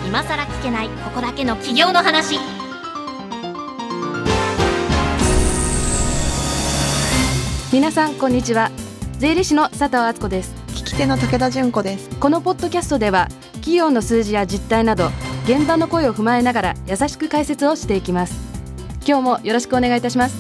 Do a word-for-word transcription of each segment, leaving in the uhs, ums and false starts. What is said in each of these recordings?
今さら聞けないここだけの企業の話。 皆さんこんにちは。税理士の佐藤敦子です。 聞き手の武田純子です。 このポッドキャストでは企業の数字や実態など現場の声を踏まえながら優しく解説をしていきます。今日もよろしくお願いいたします。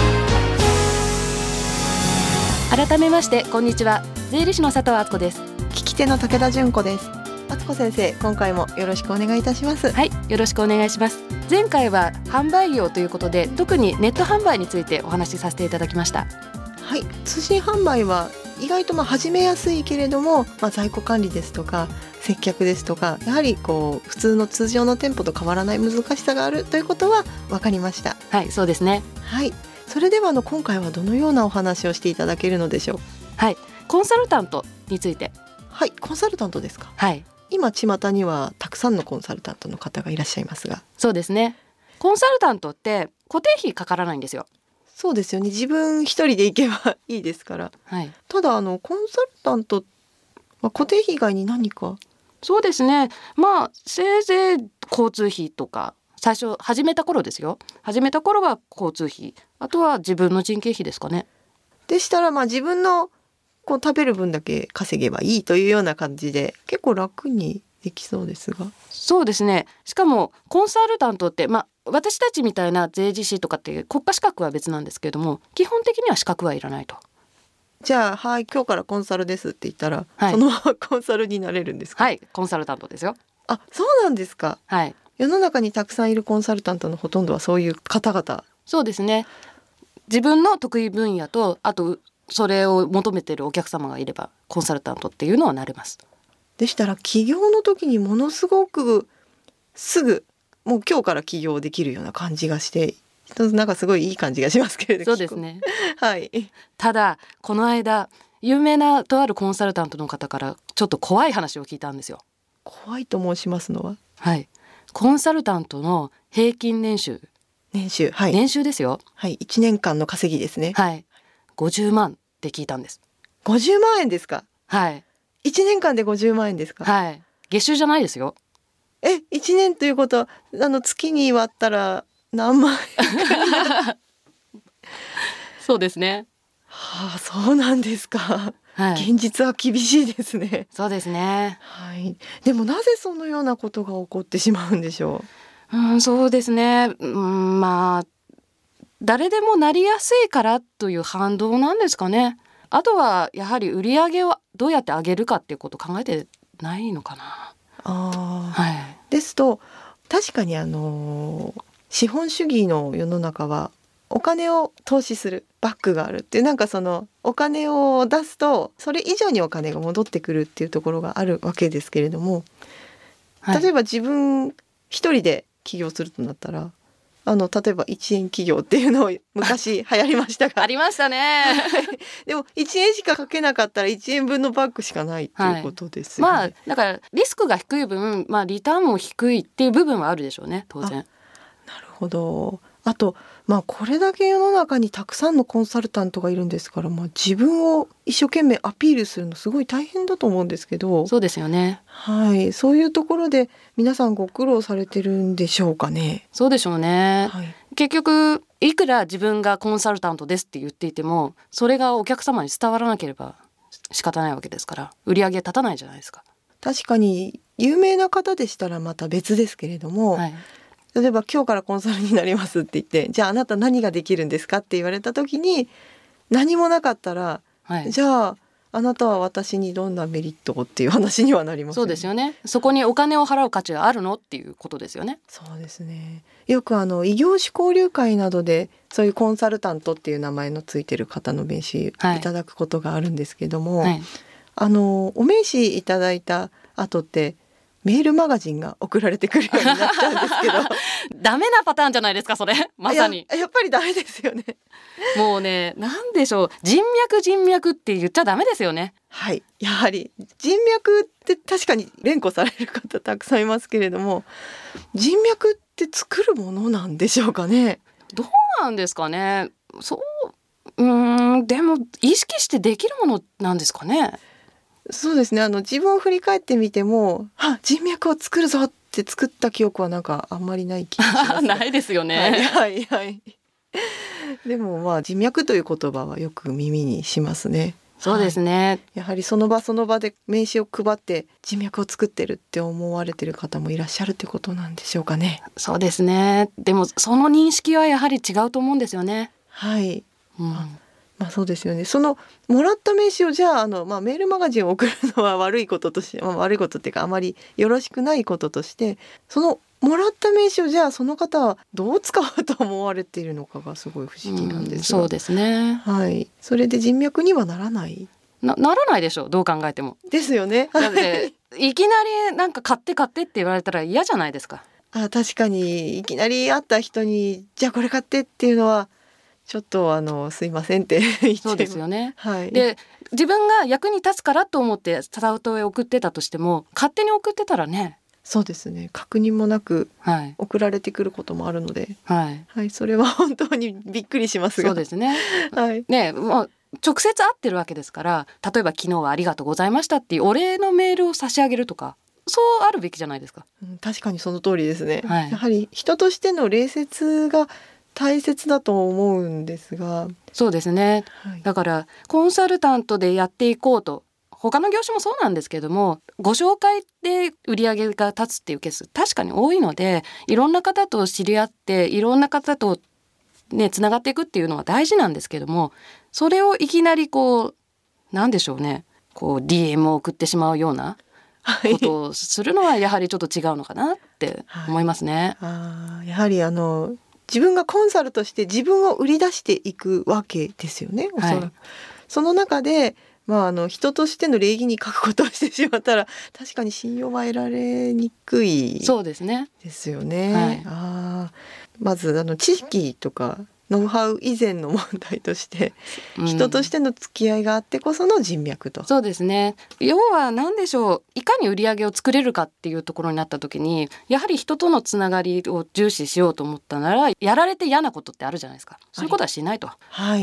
改めましてこんにちは。税理士の佐藤敦子です。 聞き手の武田純子です。敦子先生、今回もよろしくお願いいたします。 はい、よろしくお願いします。前回は販売業ということで特にネット販売についてお話しさせていただきました。 はい、通信販売は意外とまあ始めやすいけれども、まあ、在庫管理ですとか接客ですとかやはりこう普通の通常の店舗と変わらない難しさがあるということは分かりました。 はい、そうですね。 はい、それではあの今回はどのようなお話をしていただけるのでしょう。 はい、コンサルタントについて。 はい、コンサルタントですか。 はい、 今巷にはたくさんのコンサルタントの方がいらっしゃいますが。 そうですね。コンサルタントって固定費かからないんですよ。 そうですよね。自分一人で行けばいいですから、 はい、 ただあのコンサルタント、まあ、固定費以外に何か。 そうですね。まあせいぜい交通費とか、最初始めた頃ですよ。始めた頃は交通費、あとは自分の人件費ですかね。 でしたらまあ自分のこう食べる分だけ稼げばいいというような感じで結構楽にできそうですが。 そうですね。しかもコンサルタントって、まあ、私たちみたいな税理士とかって国家資格は別なんですけれども、基本的には資格はいらないと。 じゃあ、はい、今日からコンサルですって言ったら、 はい、 そのままコンサルになれるんですか。 はい、コンサルタントですよ。 あ、そうなんですか。 はい、 世の中にたくさんいるコンサルタントのほとんどはそういう方々。 そうですね。自分の得意分野と、あとそれを求めているお客様がいればコンサルタントっていうのはなれます。 でしたら起業の時にものすごくすぐもう今日から起業できるような感じがして、なんかすごいいい感じがしますけれど。 そうですね。 はい。 ただこの間有名なとあるコンサルタントの方からちょっと怖い話を聞いたんですよ。 怖いと申しますのは。 はい、コンサルタントの平均年収。 年収、はい、 年収ですよ。 はい、いちねんかんの稼ぎですね。 はい、ごじゅうまんって聞いたんです。 ごじゅうまんえんですか。 はい、 いちねんかんでごじゅうまんえんですか。 はい、月収じゃないですよ。 え、いちねんということはあの月に割ったら何万円そうですね。 はあ、そうなんですか。 はい、 現実は厳しいですね。 そうですね。 はい、でもなぜそのようなことが起こってしまうんでしょう。うん、そうですね。うん、まあ誰でもなりやすいからという反動なんですかね。あとはやはり売り上げをどうやって上げるかっていうことを考えてないのかな。 あ、 はい、 ですと確かにあの資本主義の世の中はお金を投資するバックがあるっていう、なんかそのお金を出すとそれ以上にお金が戻ってくるっていうところがあるわけですけれども、 はい、 例えば自分一人で起業するとなったら、あの例えばいちえん企業っていうのを昔流行りましたがありましたねでもいちえんしかかけなかったらいちえんぶんのバックしかないっていうことですよね。 はい、まあだからリスクが低い分、まあ、リターンも低いっていう部分はあるでしょうね、当然。 なるほど。あと、まあ、これだけ世の中にたくさんのコンサルタントがいるんですから、まあ、自分を一生懸命アピールするのすごい大変だと思うんですけど。 そうですよね。 はい、そういうところで皆さんご苦労されてるんでしょうかね。 そうでしょうね、 はい、 結局いくら自分がコンサルタントですって言っていてもそれがお客様に伝わらなければ仕方ないわけですから、売り上げ立たないじゃないですか。 確かに有名な方でしたらまた別ですけれども、 はい、 例えば今日からコンサルになりますって言って、じゃああなた何ができるんですかって言われた時に何もなかったら、 はい、 じゃああなたは私にどんなメリットをっていう話にはなりますよね。 そうですよね。そこにお金を払う価値があるのっていうことですよね。 そうですね。よくあの異業種交流会などでそういうコンサルタントっていう名前のついてる方の名刺いただくことがあるんですけども、 はい、 あのお名刺いただいた後ってメールマガジンが送られてくるようになっちゃうんですけどダメなパターンじゃないですかそれ。まさにや, やっぱりダメですよね。 もうね、なんでしょう、人脈人脈って言っちゃダメですよね。 はい、やはり人脈って確かに連呼される方たくさんいますけれども、人脈って作るものなんでしょうかね。 どうなんですかね。そう、うーん、でも意識してできるものなんですかね。 そうですね。あの自分を振り返ってみても、あ、人脈を作るぞっって作った記憶はなんかあんまりない気がしますないですよね。 はいはいはい。でもまあ人脈という言葉はよく耳にしますね。 そうですね、はい、 やはりその場その場で名刺を配って人脈を作ってるって思われてる方もいらっしゃるってことなんでしょうかね。 そうですね。でもその認識はやはり違うと思うんですよね。 はい、 うん、 まあ、まあそうですよね。そのもらった名刺をじゃあ、あの、まあ、メールマガジンを送るのは悪いこととして、まあ、悪いことっていうかあまりよろしくないこととして、そのもらった名刺をじゃあその方はどう使うと思われているのかがすごい不思議なんですが、うん、 そうですね、 はい、それで人脈にはならないな, ならないでしょう、どう考えても。 ですよね。 だっていきなりなんか買って買ってって言われたら嫌じゃないですか。 あ、確かにいきなり会った人にじゃあこれ買ってっていうのはちょっとあのすいませんって言って。 そうですよね、 はい、 で自分が役に立つからと思って里親へ送ってたとしても勝手に送ってたらね。 そうですね、確認もなくはい、 送られてくることもあるので、 はいはい、それは本当にびっくりしますが。 そうですね、 はい、 ね、もう直接会ってるわけですから、例えば昨日はありがとうございましたっていうお礼のメールを差し上げるとか、そうあるべきじゃないですか。 うん、確かにその通りですね、 はい、 やはり人としての礼節が大切だと思うんですが。 そうですね、はい、だからコンサルタントでやっていこうと、他の業種もそうなんですけども、ご紹介で売り上げが立つっていうケース確かに多いので、いろんな方と知り合っていろんな方とねつながっていくっていうのは大事なんですけども、それをいきなりこうなんでしょうね、こう ディーエム を送ってしまうようなことをするのはやはりちょっと違うのかなって思いますね。 はい、あ、やはりあの自分がコンサルとして自分を売り出していくわけですよね、おそらく、はい、その中でまあ、あの人としての礼儀に欠くことをしてしまったら確かに信用は得られにくいそうですね。 ですよね。 はい、 あ、まずあの知識とかノウハウ以前の問題として、うん、人としての付き合いがあってこその人脈と。 そうですね。要は何でしょう、いかに売り上げを作れるかっていうところになった時に、やはり人とのつながりを重視しようと思ったなら、やられて嫌なことってあるじゃないですか。そういうことはしないと。 はい、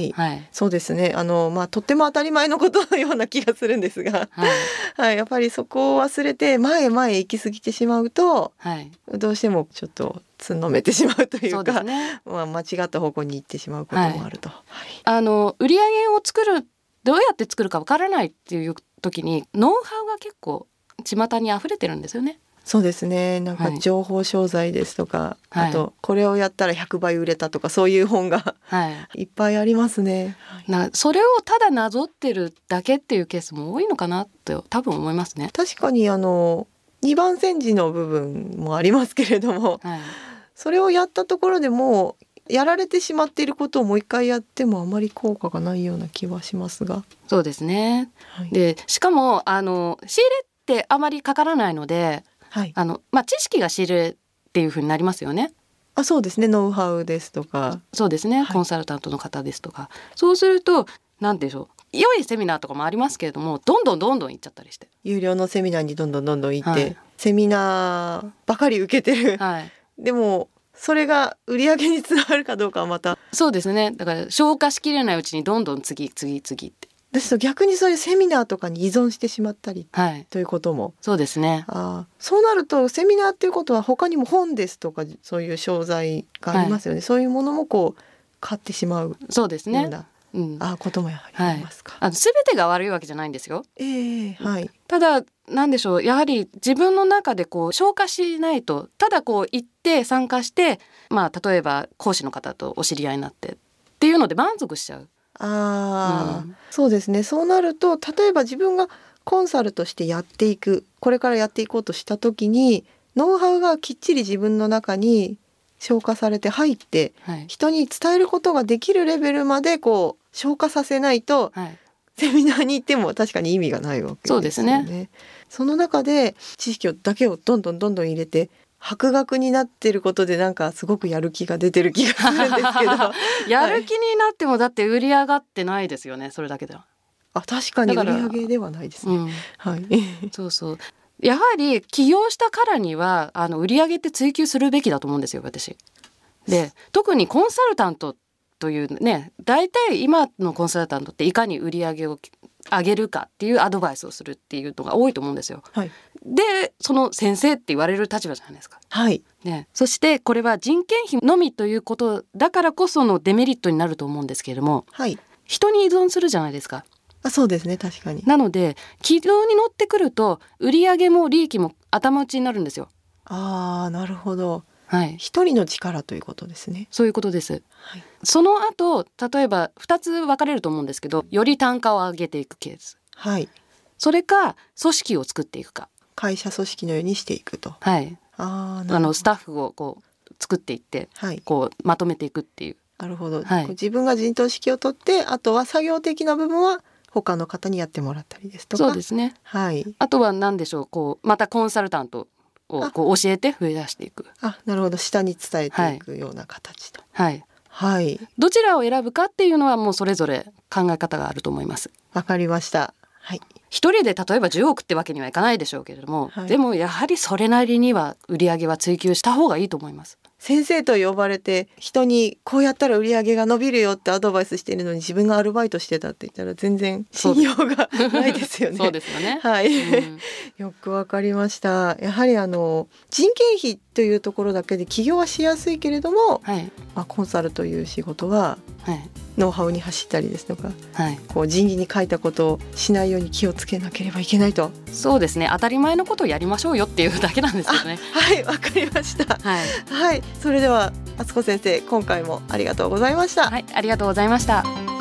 はい、 そうですね。あの、まあ、とっても当たり前のことのような気がするんですが、はいはい、やっぱりそこを忘れて前へ前へ行き過ぎてしまうと、はい、どうしてもちょっとつんのめてしまうというか、そうですね、まあ、間違った方向に行ってしまうこともあると、はいはい、 あの売り上げを作る、どうやって作るかわからないっていう時にノウハウが結構巷に溢れてるんですよね。 そうですね、なんか情報商材ですとか、はい、あとこれをやったらひゃくばい売れたとか、そういう本が、はい、いっぱいありますね。 なそれをただなぞってるだけっていうケースも多いのかなって多分思いますね。 確かにあのにばん煎じの部分もありますけれども、はい、それをやったところでもうやられてしまっていることをもう一回やってもあまり効果がないような気はしますが。 そうですね、はい、でしかもあの仕入れってあまりかからないので、はい、あのまあ、知識が仕入れっていう風になりますよね。 あ、そうですね、ノウハウですとか。 そうですね、はい、コンサルタントの方ですとか、そうすると何でしょう、良いセミナーとかもありますけれども、どんどんどんどん行っちゃったりして、 有料のセミナーにどんどんどんどん行って、はい、セミナーばかり受けてる、はい、でもそれが売り上げにつながるかどうかはまた。 そうですね、だから消化しきれないうちにどんどん次次次ってですと、逆にそういうセミナーとかに依存してしまったり、はい、ということも。 そうですね。 あ、そうなるとセミナーっていうことは他にも本ですとかそういう商材がありますよね、はい、そういうものもこう買ってしまう。 そうですね、 うん、あ、こともやはりありますか。 はい、あの全てが悪いわけじゃないんですよ、 えーはい、 ただなんでしょう、やはり自分の中でこう消化しないと、ただこう行って参加して、まあ、例えば講師の方とお知り合いになってっていうので満足しちゃう。 あ、うん、そうですね。そうなると、例えば自分がコンサルとしてやっていく、これからやっていこうとした時にノウハウがきっちり自分の中に消化されて入って、はい、人に伝えることができるレベルまでこう消化させないと、はい、セミナーに行っても確かに意味がないわけですよね。そうですね。その中で知識だけをどんどんどんどん入れて博学になってることで、なんかすごくやる気が出てる気がするんですけどやる気になってもだって売り上がってないですよね、それだけでは。 あ、確かに売り上げではないですね、うん、はい、 そうそう、やはり起業したからにはあの売り上げって追求するべきだと思うんですよ、私で。特にコンサルタントというね、大体今のコンサルタントっていかに売り上げをあげるかっていうアドバイスをするっていうのが多いと思うんですよ。 はい、 でその先生って言われる立場じゃないですか。 はいね、そしてこれは人件費のみということだからこそのデメリットになると思うんですけれども、 はい、 人に依存するじゃないですか。 あ、そうですね、確かに。 なので軌道に乗ってくると売上も利益も頭打ちになるんですよ。 あー、なるほど。 はい、 一人の力ということですね。 そういうことです。 はい、 その後例えばふたつ分かれると思うんですけど、より単価を上げていくケース、 はい、 それか組織を作っていくか、 会社組織のようにしていくと。 はい、 あー、 あのスタッフをこう作っていって、 はい、 こうまとめていくっていう。 なるほど、 はい、 自分が陣頭指揮を取って、あとは作業的な部分は他の方にやってもらったりですとか。 そうですね、 はい、 あとは何でしょう、こうまたコンサルタントをこう教えて増え出していく。 あ、なるほど、下に伝えていくような形と。 はい、 はい、 どちらを選ぶかっていうのはもうそれぞれ考え方があると思います。 わかりました。はい、 一人で例えばじゅうおくってわけにはいかないでしょうけれども、はい、でもやはりそれなりには売り上げは追求した方がいいと思います。 先生と呼ばれて人にこうやったら売り上げが伸びるよってアドバイスしているのに、自分がアルバイトしてたって言ったら全然信用がないですよね。 そうですよね。 はい、 うん、 よくわかりました。やはりあの人件費というところだけで起業はしやすいけれども、 はい、 まあ、コンサルという仕事は、 はい、 ノウハウに走ったりですとか、 はい、 こう人事に書いたことをしないように気をつけなければいけないと。 そうですね、当たり前のことをやりましょうよっていうだけなんですけどね。 はい、わかりました。 はい、 はい、それでは敦子先生、今回もありがとうございました。 はい、ありがとうございました。